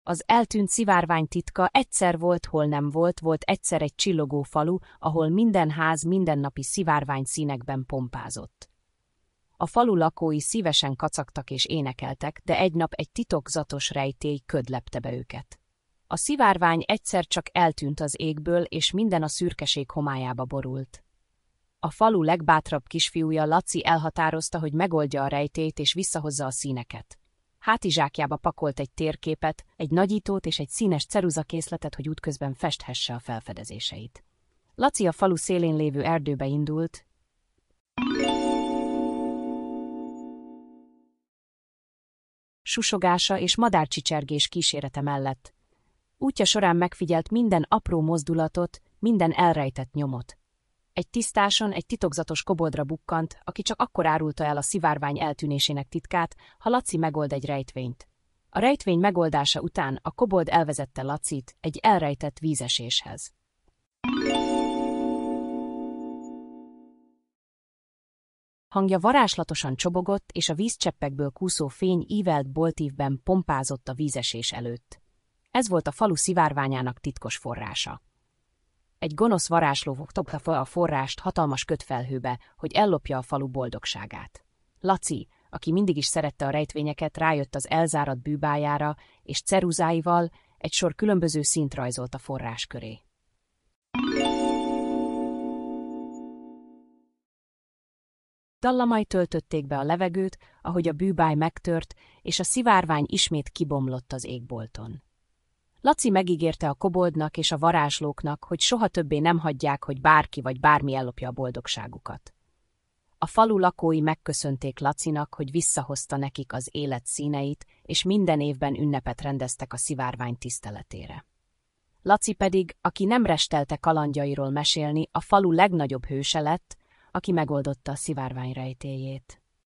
Az eltűnt szivárvány titka egyszer volt, hol nem volt, volt egyszer egy csillogó falu, ahol minden ház mindennapi szivárvány színekben pompázott. A falu lakói szívesen kacagtak és énekeltek, de egy nap egy titokzatos rejtély köd lepte be őket. A szivárvány egyszer csak eltűnt az égből, és minden a szürkeség homályába borult. A falu legbátrabb kisfiúja, Laci elhatározta, hogy megoldja a rejtélyt és visszahozza a színeket. Hátizsákjába pakolt egy térképet, egy nagyítót és egy színes ceruzakészletet, hogy útközben festhesse a felfedezéseit. Laci a falu szélén lévő erdőbe indult, susogása és madárcsicsergés kísérete mellett. Útja során megfigyelt minden apró mozdulatot, minden elrejtett nyomot. Egy tisztáson egy titokzatos koboldra bukkant, aki csak akkor árulta el a szivárvány eltűnésének titkát, ha Laci megold egy rejtvényt. A rejtvény megoldása után a kobold elvezette Lacit egy elrejtett vízeséshez. Hangja varázslatosan csobogott, és a vízcseppekből kúszó fény ívelt boltívben pompázott a vízesés előtt. Ez volt a falu szivárványának titkos forrása. Egy gonosz varázsló fogta fel a forrást hatalmas kötfelhőbe, hogy ellopja a falu boldogságát. Laci, aki mindig is szerette a rejtvényeket, rájött az elzáradt bűbájára, és ceruzáival egy sor különböző színt rajzolt a forrás köré. Dallamai töltötték be a levegőt, ahogy a bűbáj megtört, és a szivárvány ismét kibomlott az égbolton. Laci megígérte a koboldnak és a varázslóknak, hogy soha többé nem hagyják, hogy bárki vagy bármi ellopja a boldogságukat. A falu lakói megköszönték Lacinak, hogy visszahozta nekik az élet színeit, és minden évben ünnepet rendeztek a szivárvány tiszteletére. Laci pedig, aki nem restelte kalandjairól mesélni, a falu legnagyobb hőse lett, aki megoldotta a szivárvány rejtélyét.